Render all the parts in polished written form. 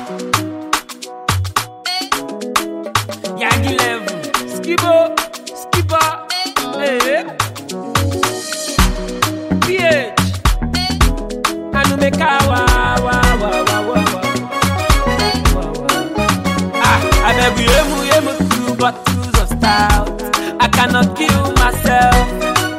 Yagi level, skipper, hey. PH, Anu make wa. I beg you, 2 bottles of stout. I cannot kill myself.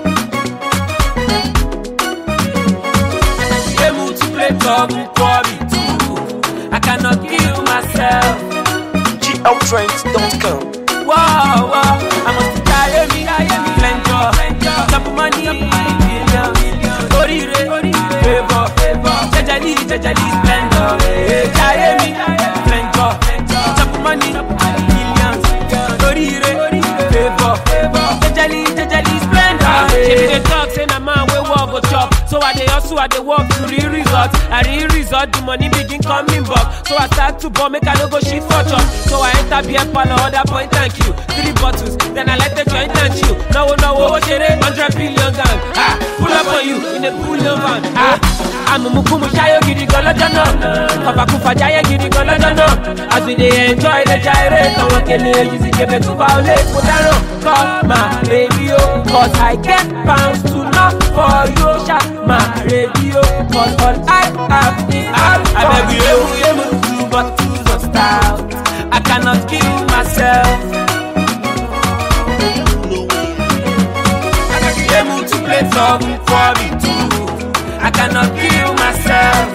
To play double quarry too. I cannot kill myself. GLTrends.com. Wow, I must die me, plenty, chop money, orire, favor, jajali, splendor. Die me, plenty, chop money, millions, orire, favor, jajali, splendor. If they talk, say na man we walk go chop. So I dey hustle, I dey work to real results. I real result, the money begin coming back. So I start to bomb, make I no go shit for chop. So I enter beer parlor, other point and queue. 3 bottles, then I let the joint and chill. No, what it is? 100 billion gang. Pull up on you in a pull up van. I'm a mukumu shayo giri golo jano. Papa kufa jaya giri golo jano. As we dey enjoy the gyrate, I want to use it to violate. Put call my radio, cause I get pounds to knock for you. Shot my radio, cause all I have is alcohol. I beg you, 2 bottles of stout. I cannot kill myself. I beg you to play double quarry too. I cannot kill myself.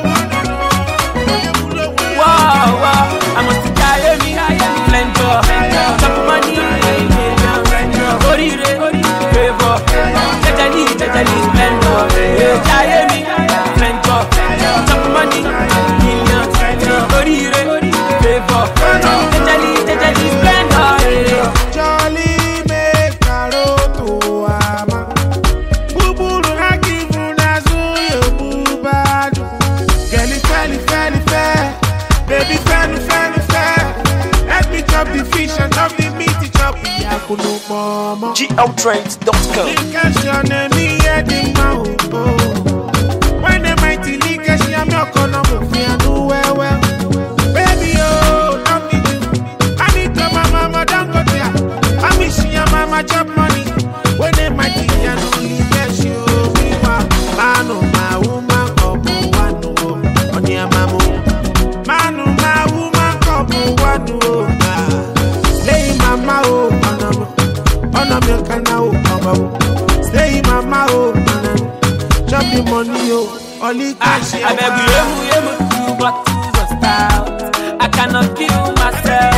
Wow, I must die me, plenty, chop money, orire, favor, jajali, splendor. Die me, plenty, chop money, millions, orire, favor, jajali, splendor. Charlie make to ama. Bubulu na kivu na zuyo bubadu. Girlie fair, baby fair. Let me chop the fish and chop the meat, chop the yakunu mama. GLTrends.com. Lickation me heading mouth. When the mighty lickation I'm not gonna move me and do well. Baby don't be you. I need to my mama don't go there. I miss your mama chop money. When the mighty can only get you me manu my woman couple one on your mama. Manu my woman couple one Stay mama on a milk and now stay mama chop the money only cash. I beg you, 2 bottles of stout. I cannot kill myself.